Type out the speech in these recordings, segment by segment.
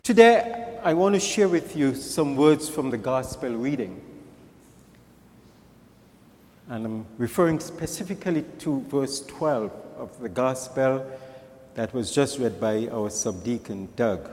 Today, I want to share with you some words from the Gospel reading. And I'm referring specifically to verse 12 of the Gospel that was just read by our subdeacon, Doug.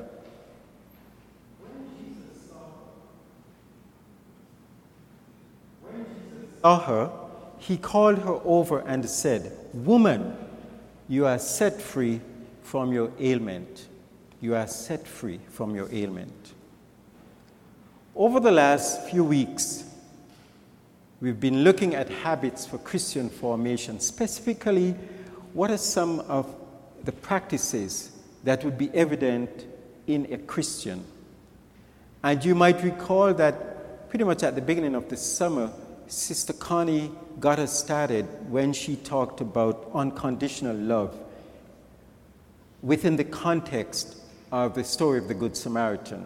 When Jesus saw her, he called her over and said, "Woman, you are set free from your ailment." You are set free from your ailment. Over the last few weeks, we've been looking at habits for Christian formation. Specifically, what are some of the practices that would be evident in a Christian? And you might recall that pretty much at the beginning of the summer, Sister Connie got us started when she talked about unconditional love within the context of the story of the Good Samaritan.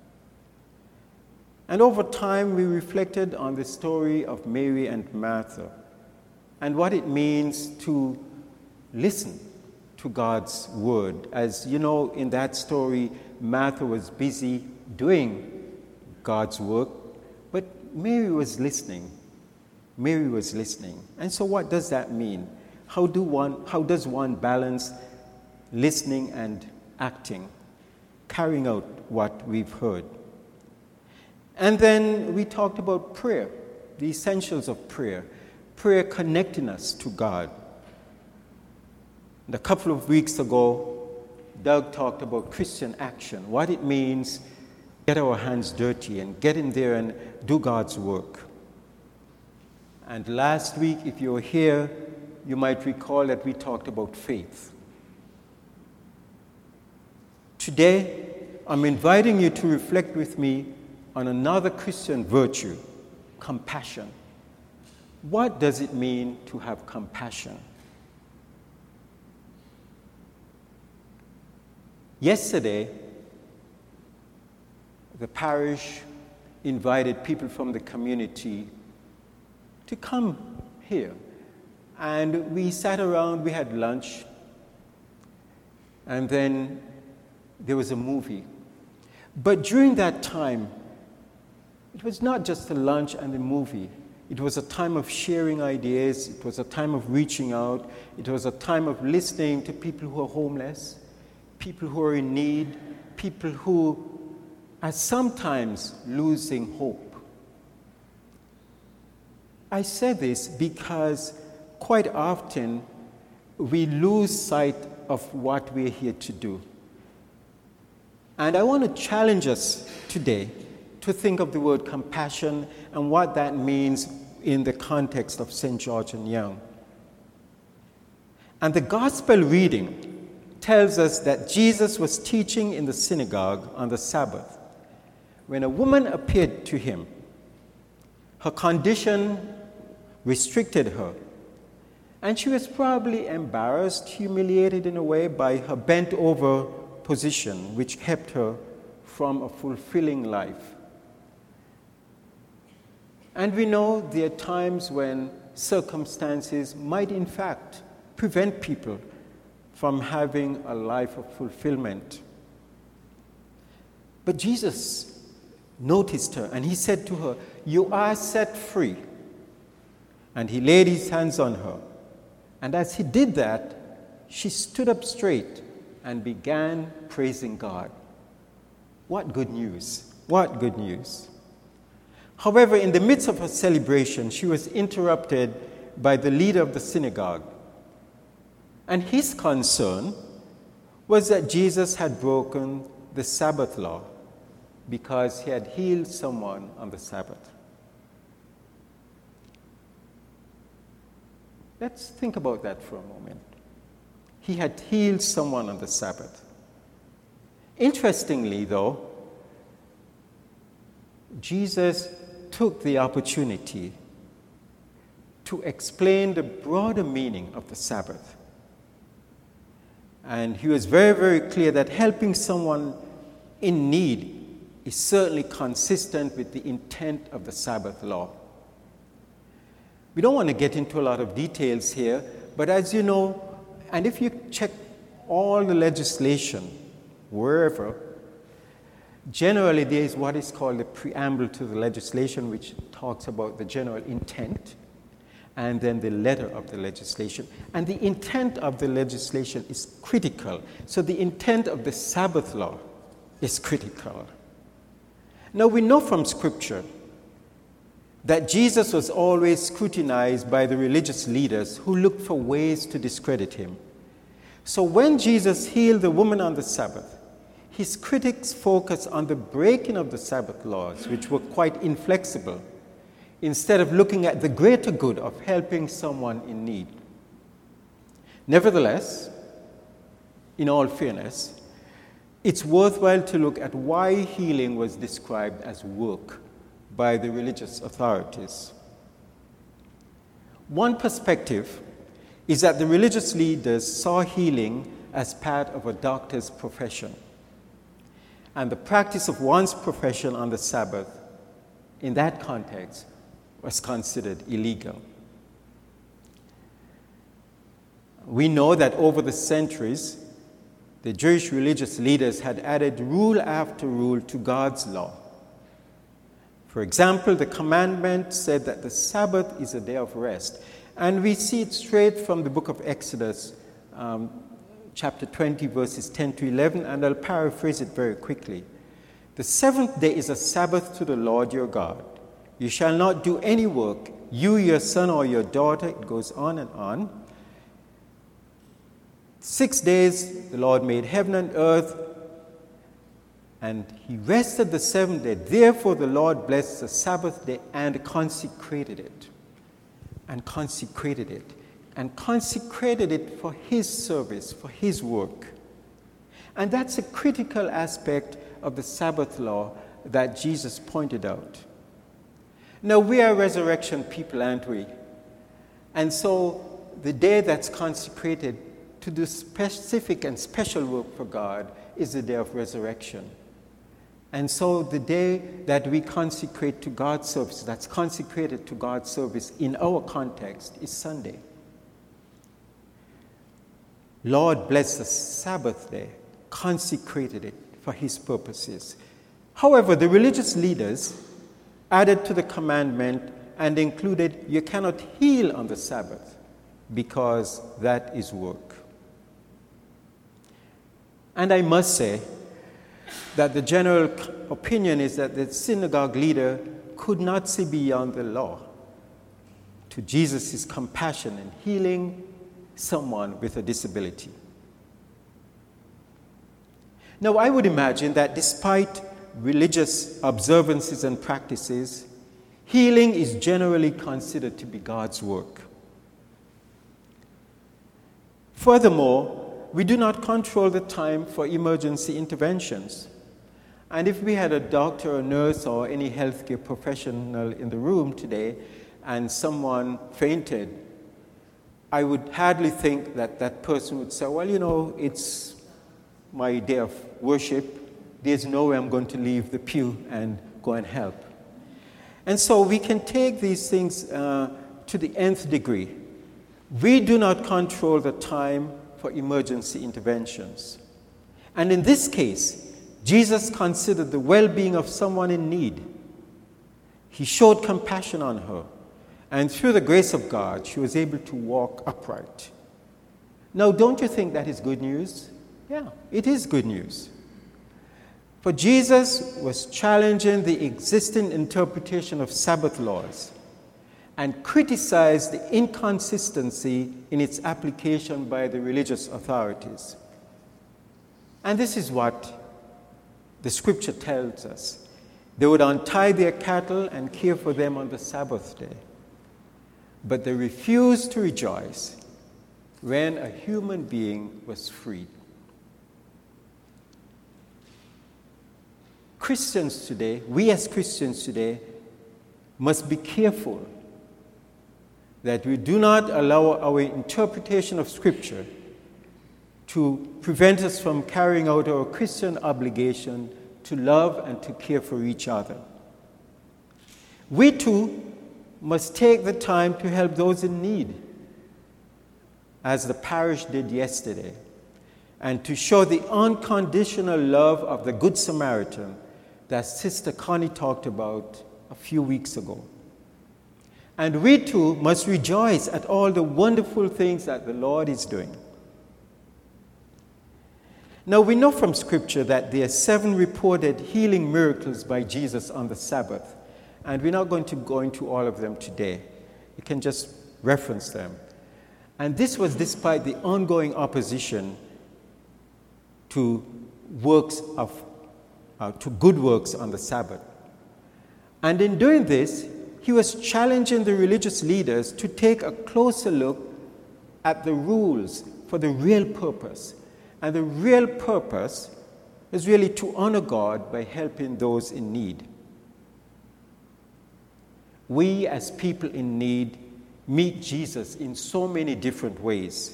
And over time, we reflected on the story of Mary and Martha and what it means to listen to God's word. As you know, in that story, Martha was busy doing God's work, but Mary was listening. Mary was listening. And so what does that mean? How does one balance listening and acting, carrying out what we've heard? And then we talked about prayer, the essentials of prayer connecting us to God. And a couple of weeks ago, Doug talked about Christian action, what it means to get our hands dirty and get in there and do God's work. And last week, if you were here, you might recall that we talked about faith. Today, I'm inviting you to reflect with me on another Christian virtue, compassion. What does it mean to have compassion? Yesterday, the parish invited people from the community to come here. And we sat around, we had lunch, and then there was a movie. But during that time, it was not just the lunch and the movie. It was a time of sharing ideas. It was a time of reaching out. It was a time of listening to people who are homeless, people who are in need, people who are sometimes losing hope. I say this because quite often we lose sight of what we're here to do. And I want to challenge us today to think of the word compassion and what that means in the context of St. George and Young. And the gospel reading tells us that Jesus was teaching in the synagogue on the Sabbath when a woman appeared to him. Her condition restricted her, and she was probably embarrassed, humiliated in a way by her bent-over position, which kept her from a fulfilling life. And we know there are times when circumstances might in fact prevent people from having a life of fulfillment. But Jesus noticed her and he said to her, "You are set free." And he laid his hands on her. And as he did that, she stood up straight and began praising God. What good news! What good news! However, in the midst of her celebration, she was interrupted by the leader of the synagogue. And his concern was that Jesus had broken the Sabbath law because he had healed someone on the Sabbath. Let's think about that for a moment. He had healed someone on the Sabbath. Interestingly, though, Jesus took the opportunity to explain the broader meaning of the Sabbath. And he was very, very clear that helping someone in need is certainly consistent with the intent of the Sabbath law. We don't want to get into a lot of details here, but as you know, and if you check all the legislation, wherever, Generally, there is what is called the preamble to the legislation, which talks about the general intent, and then the letter of the legislation. And the intent of the legislation is critical. So the intent of the Sabbath law is critical. Now, we know from Scripture that Jesus was always scrutinized by the religious leaders who looked for ways to discredit him. So when Jesus healed the woman on the Sabbath, his critics focused on the breaking of the Sabbath laws, which were quite inflexible, instead of looking at the greater good of helping someone in need. Nevertheless, in all fairness, it's worthwhile to look at why healing was described as work by the religious authorities. One perspective is that the religious leaders saw healing as part of a doctor's profession, and the practice of one's profession on the Sabbath, in that context, was considered illegal. We know that over the centuries, the Jewish religious leaders had added rule after rule to God's law. For example, the commandment said that the Sabbath is a day of rest. And we see it straight from the book of Exodus, chapter 20, verses 10 to 11, and I'll paraphrase it very quickly. The seventh day is a Sabbath to the Lord your God. You shall not do any work, you, your son, or your daughter. It goes on and on. 6 days the Lord made heaven and earth, and he rested the seventh day. Therefore the Lord blessed the Sabbath day and consecrated it. And consecrated it. And consecrated it for his service, for his work. And that's a critical aspect of the Sabbath law that Jesus pointed out. Now, we are resurrection people, aren't we? And so the day that's consecrated to do specific and special work for God is the day of resurrection. And so the day that we consecrate to God's service, that's consecrated to God's service in our context, is Sunday. Lord bless the Sabbath day, consecrated it for his purposes. However, the religious leaders added to the commandment and included, you cannot heal on the Sabbath because that is work. And I must say that the general opinion is that the synagogue leader could not see beyond the law to Jesus' compassion in healing someone with a disability. Now, I would imagine that despite religious observances and practices, healing is generally considered to be God's work. Furthermore, we do not control the time for emergency interventions. And if we had a doctor or nurse or any healthcare professional in the room today and someone fainted, I would hardly think that that person would say, well, you know, it's my day of worship. There's no way I'm going to leave the pew and go and help. And so we can take these things to the nth degree. We do not control the time for emergency interventions. And in this case, Jesus considered the well-being of someone in need. He showed compassion on her, and through the grace of God, she was able to walk upright. Now, don't you think that is good news? Yeah, it is good news. For Jesus was challenging the existing interpretation of Sabbath laws and criticized the inconsistency in its application by the religious authorities. And this is what the scripture tells us. They would untie their cattle and care for them on the Sabbath day. But they refused to rejoice when a human being was freed. Christians today, we as Christians today, must be careful that we do not allow our interpretation of Scripture to prevent us from carrying out our Christian obligation to love and to care for each other. We too must take the time to help those in need, as the parish did yesterday, and to show the unconditional love of the Good Samaritan that Sister Connie talked about a few weeks ago. And we too must rejoice at all the wonderful things that the Lord is doing. Now, we know from Scripture that there are 7 reported healing miracles by Jesus on the Sabbath, and we're not going to go into all of them today. You can just reference them. And this was despite the ongoing opposition to good works on the Sabbath. And in doing this, he was challenging the religious leaders to take a closer look at the rules for the real purpose. And the real purpose is really to honor God by helping those in need. We as people in need meet Jesus in so many different ways.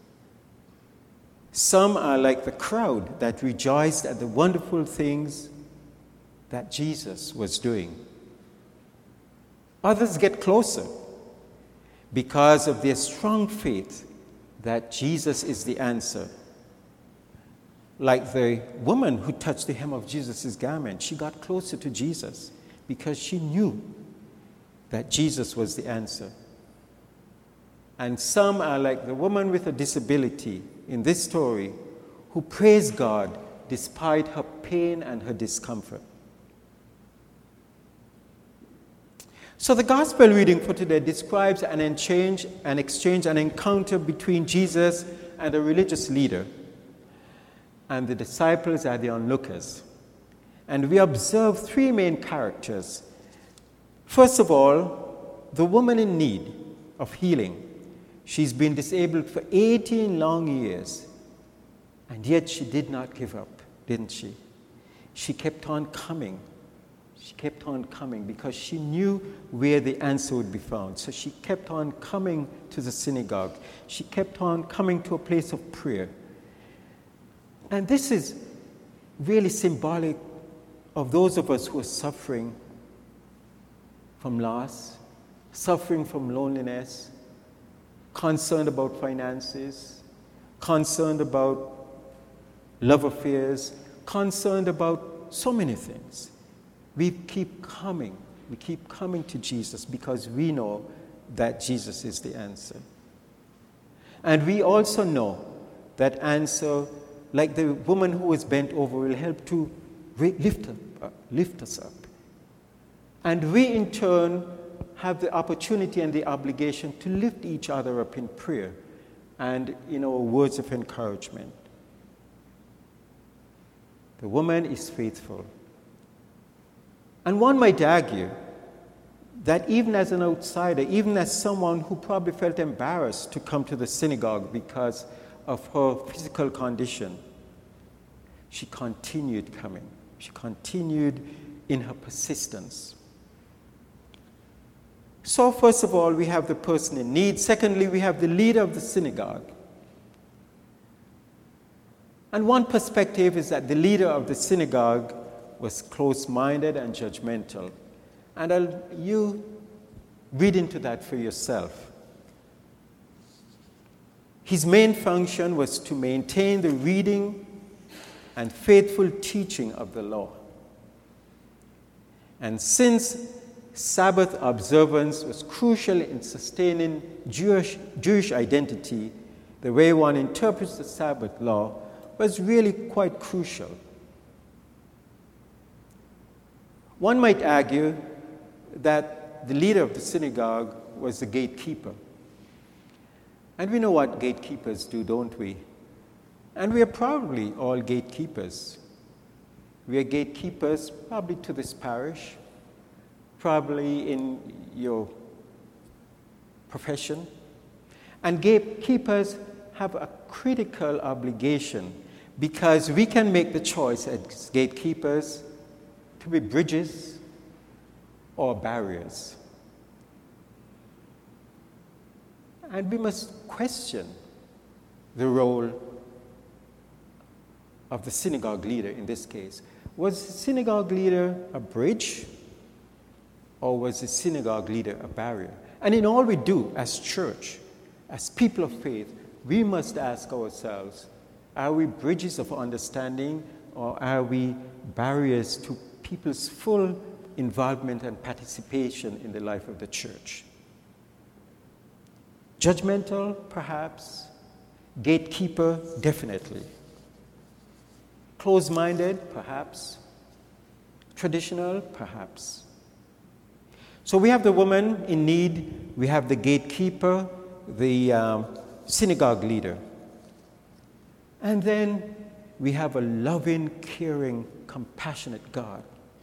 Some are like the crowd that rejoiced at the wonderful things that Jesus was doing. Others get closer because of their strong faith that Jesus is the answer. Like the woman who touched the hem of Jesus' garment, she got closer to Jesus because she knew that Jesus was the answer. And some are like the woman with a disability in this story who praised God despite her pain and her discomfort. So the gospel reading for today describes an exchange, an encounter between Jesus and a religious leader. And the disciples are the onlookers. And we observe 3 main characters. First of all, the woman in need of healing. She's been disabled for 18 long years, and yet she did not give up, didn't she? She kept on coming. She kept on coming because she knew where the answer would be found. So she kept on coming to the synagogue. She kept on coming to a place of prayer. And this is really symbolic of those of us who are suffering from loss, suffering from loneliness, concerned about finances, concerned about love affairs, concerned about so many things. We keep coming to Jesus because we know that Jesus is the answer. And we also know that answer, like the woman who was bent over, will help to lift us up. And we in turn have the opportunity and the obligation to lift each other up in prayer and in our words of encouragement. The woman is faithful. And one might argue that even as an outsider, even as someone who probably felt embarrassed to come to the synagogue because of her physical condition, she continued coming. She continued in her persistence. So first of all, we have the person in need. Secondly, we have the leader of the synagogue. And one perspective is that the leader of the synagogue was close-minded and judgmental. And you read into that for yourself. His main function was to maintain the reading and faithful teaching of the law. And since Sabbath observance was crucial in sustaining Jewish identity, the way one interprets the Sabbath law was really quite crucial. One might argue that the leader of the synagogue was the gatekeeper. And we know what gatekeepers do, don't we? And we are probably all gatekeepers. We are gatekeepers probably to this parish, probably in your profession. And gatekeepers have a critical obligation because we can make the choice as gatekeepers to be bridges or barriers. And we must question the role of the synagogue leader in this case. Was the synagogue leader a bridge, or was the synagogue leader a barrier? And in all we do as church, as people of faith, we must ask ourselves, are we bridges of understanding, or are we barriers to people's full involvement and participation in the life of the church. Judgmental, perhaps. Gatekeeper, definitely. Close-minded, perhaps. Traditional, perhaps. So we have the woman in need, we have the gatekeeper, the synagogue leader. And then we have a loving, caring, compassionate God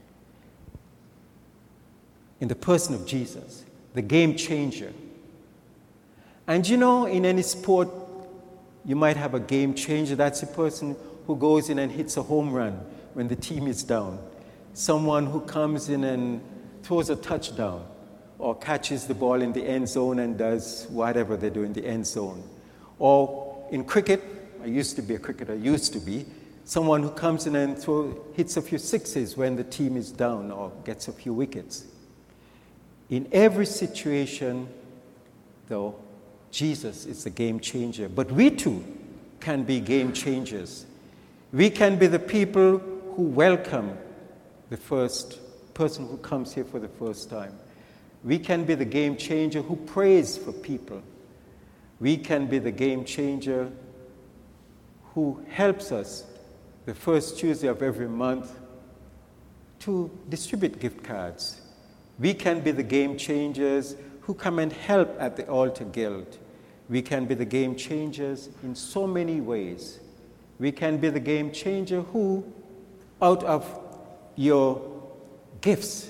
in the person of Jesus, the game changer. And you know, in any sport, you might have a game changer. That's a person who goes in and hits a home run when the team is down. Someone who comes in and throws a touchdown or catches the ball in the end zone and does whatever they do in the end zone. Or in cricket, I used to be a cricketer, someone who comes in and hits a few sixes when the team is down or gets a few wickets. In every situation, though, Jesus is the game changer. But we too can be game changers. We can be the people who welcome the first person who comes here for the first time. We can be the game changer who prays for people. We can be the game changer who helps us the first Tuesday of every month to distribute gift cards. We can be the game changers who come and help at the altar guild. We can be the game changers in so many ways. We can be the game changer who, out of your gifts,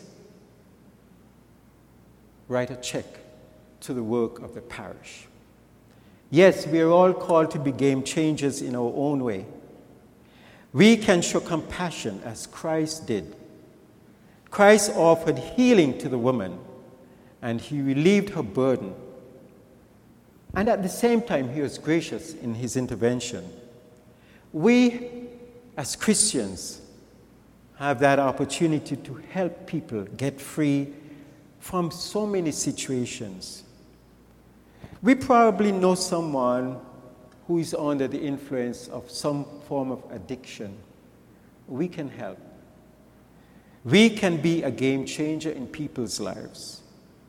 write a check to the work of the parish. Yes, we are all called to be game changers in our own way. We can show compassion as Christ did. Christ offered healing to the woman, and he relieved her burden. And at the same time, he was gracious in his intervention. We, as Christians, have that opportunity to help people get free from so many situations. We probably know someone who is under the influence of some form of addiction. We can help. We can be a game changer in people's lives.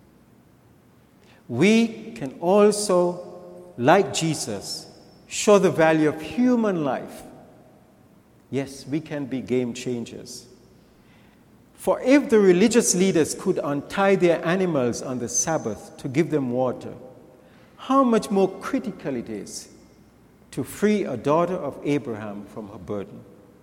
We can also, like Jesus, show the value of human life. Yes, we can be game changers. For if the religious leaders could untie their animals on the Sabbath to give them water, how much more critical it is to free a daughter of Abraham from her burden.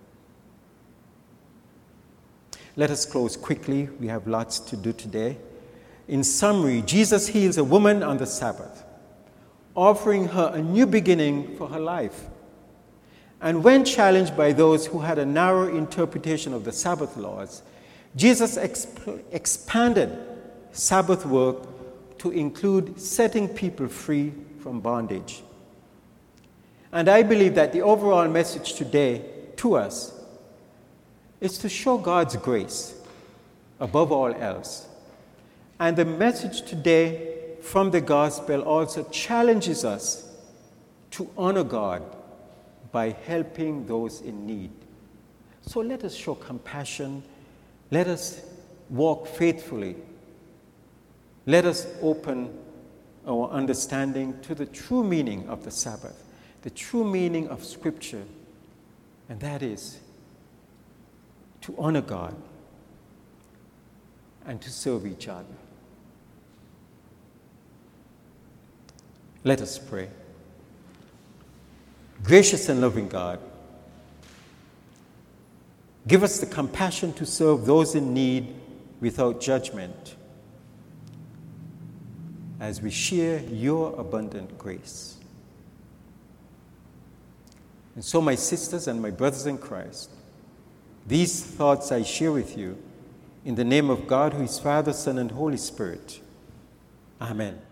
Let us close quickly. We have lots to do today. In summary, Jesus heals a woman on the Sabbath, offering her a new beginning for her life. And when challenged by those who had a narrow interpretation of the Sabbath laws, Jesus expanded Sabbath work to include setting people free from bondage. And I believe that the overall message today to us is to show God's grace above all else. And the message today from the gospel also challenges us to honor God by helping those in need. So let us show compassion. Let us walk faithfully. Let us open our understanding to the true meaning of the Sabbath, the true meaning of Scripture, and that is to honor God and to serve each other. Let us pray. Gracious and loving God, give us the compassion to serve those in need without judgment as we share your abundant grace. And so, my sisters and my brothers in Christ, these thoughts I share with you in the name of God, who is Father, Son, and Holy Spirit. Amen.